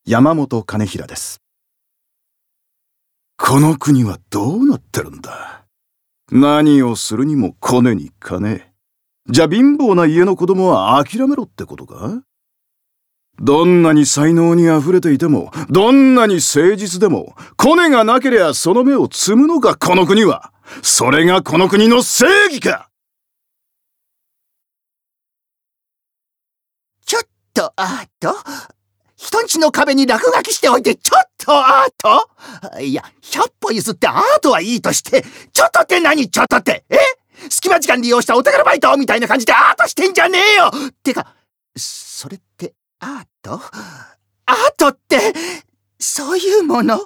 山本兼平です。この国はどうなってるんだ。何をするにもコネに金。じゃあ貧乏な家の子供は諦めろってことか？どんなに才能にあふれていても、どんなに誠実でも、コネがなけりゃその目を摘むのか、この国は。それがこの国の正義か。 ちょっとアート？人んちの壁に落書きしておいてちょっとアート？いや、100歩譲ってアートはいいとして、ちょっとって何ちょっとって？隙間時間利用したお宝バイトみたいな感じでアートしてんじゃねえよ！てか、それってアート？アートって、そういうもの？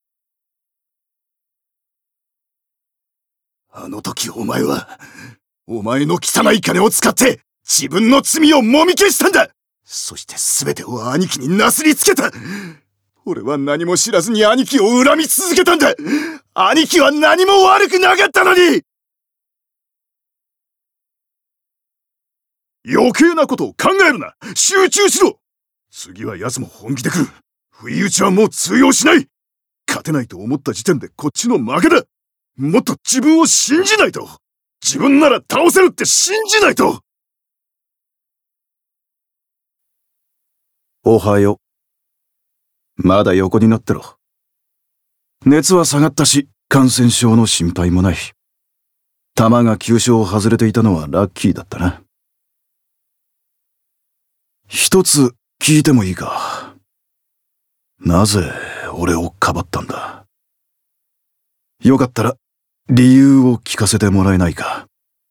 あの時お前の汚い金を使って自分の罪をもみ消したんだ。そして全てを兄貴になすりつけた。俺は何も知らずに兄貴を恨み続けたんだ。兄貴は何も悪くなかったのに。余計なことを考えるな。集中しろ。次は奴も本気で来る。不意打ちはもう通用しない。勝てないと思った時点でこっちの負けだ。もっと自分を信じないと。自分なら倒せるって信じないと。おはよう。まだ横になってろ。熱は下がったし、感染症の心配もない。弾が急所を外れていたのはラッキーだったな。一つ聞いてもいいか。なぜ俺をかばったんだ。よかったら理由を聞かせてもらえないか。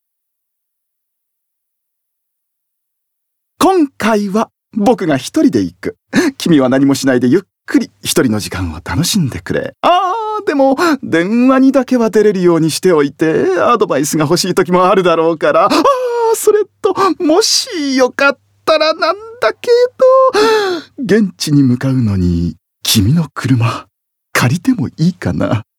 今回は僕が一人で行く。君は何もしないでゆっくり一人の時間を楽しんでくれ。でも電話にだけは出れるようにしておいて。アドバイスが欲しい時もあるだろうから。それともしよかったらなんだけど、現地に向かうのに君の車借りてもいいかな。